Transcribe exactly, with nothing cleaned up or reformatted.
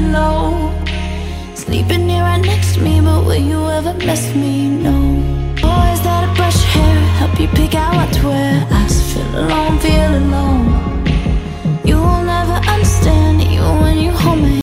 know. Sleeping here right next to me, but will you ever miss me? No. Oh, is that a brush hair?